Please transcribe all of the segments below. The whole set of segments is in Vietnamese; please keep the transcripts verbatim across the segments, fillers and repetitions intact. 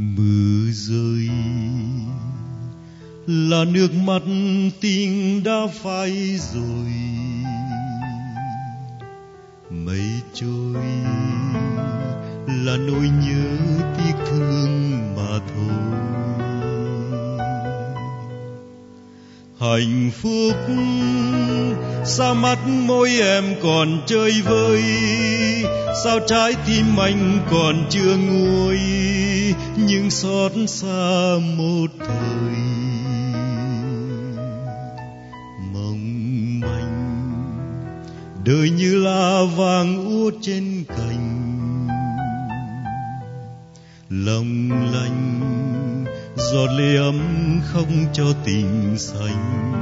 Mưa rơi là nước mắt tình đã phai rồi, mây trôi là nỗi nhớ tiếc thương mà thôi. Hạnh phúc sao mắt môi em còn chơi vơi, sao trái tim anh còn chưa nguôi, nhưng xót xa một thời mong manh. Đời như lá vàng úa trên cành, long lanh giọt lệ ấm không cho tình xanh.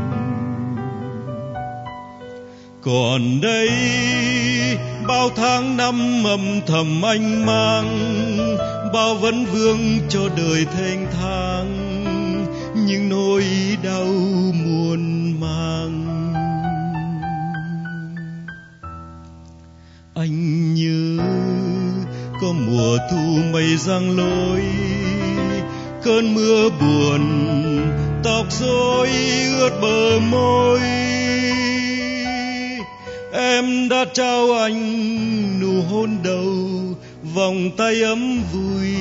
Còn đây bao tháng năm âm thầm anh mang, bao vấn vương cho đời thênh thang, nhưng nỗi đau muôn mang. Anh nhớ có mùa thu mây giăng lối, cơn mưa buồn tóc rối ướt bờ môi. Em đã trao anh nụ hôn đầu, vòng tay ấm vui.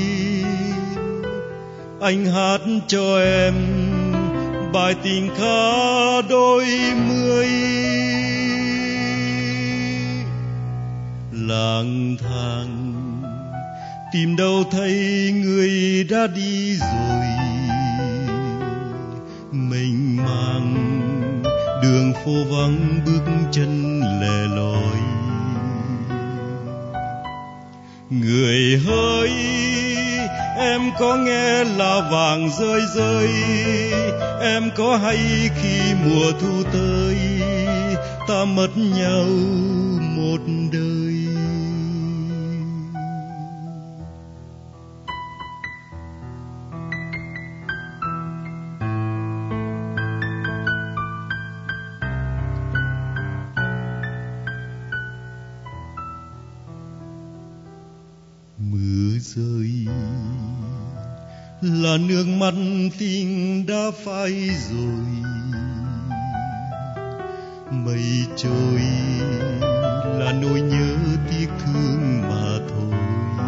Anh hát cho em bài tình khá đôi mươi. Lang thang tìm đâu thấy người đã đi rồi, mênh mang đường phố vắng bước chân lẻ loi. Người hỡi em có nghe là vàng rơi rơi, em có hay khi mùa thu tới ta mất nhau một đời. Mưa rơi là nước mắt tình đã phai rồi, mây trôi là nỗi nhớ tiếc thương mà thôi.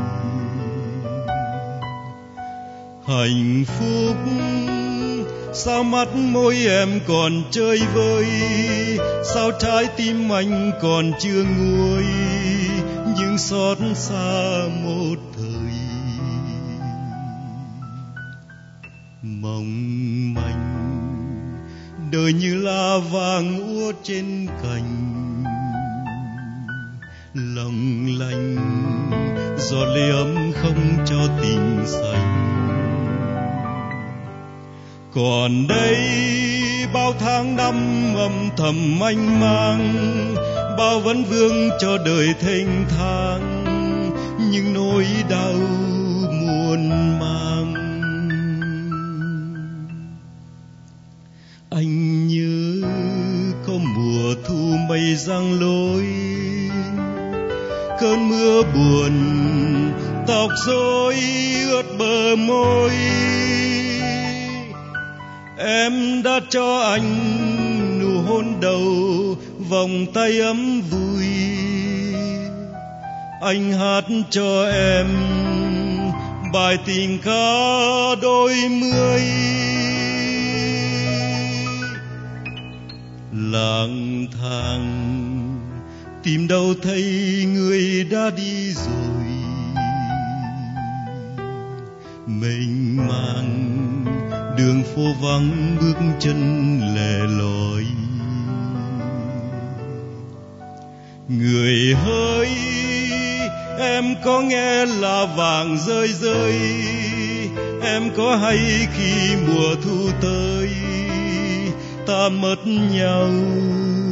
Hạnh phúc sao mắt môi em còn chơi vơi, sao trái tim anh còn chưa nguôi, nhưng xót xa một thời mong manh. Đời như lá vàng úa trên cành, long lanh giọt lệ ấm không cho tình xanh. Còn đây bao tháng năm âm thầm anh mang, bao vấn vương cho đời thênh thang, nhưng nỗi đau muôn mang. Anh nhớ có mùa thu mây giăng lối, cơn mưa buồn tóc rối ướt bờ môi. Em đã cho anh nụ hôn đầu, vòng tay ấm vui. Anh hát cho em bài tình ca đôi mươi. Lang thang tìm đâu thấy người đã đi rồi, mênh mang đường phố vắng bước chân lẻ loi. Người hỡi em có nghe là vàng rơi rơi, em có hay khi mùa thu tới ta mất nhau